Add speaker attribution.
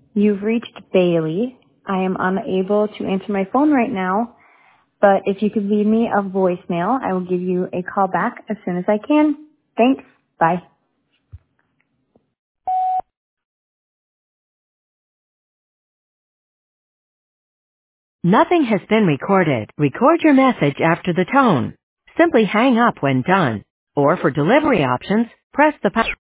Speaker 1: You've reached Bailey. I am unable to answer my phone right now, but if you could leave me a voicemail, I will give you a call back as soon as I can. Thanks. Bye.
Speaker 2: Nothing has been recorded. Record your message after the tone. Simply hang up when done. Or for delivery options, press the pound.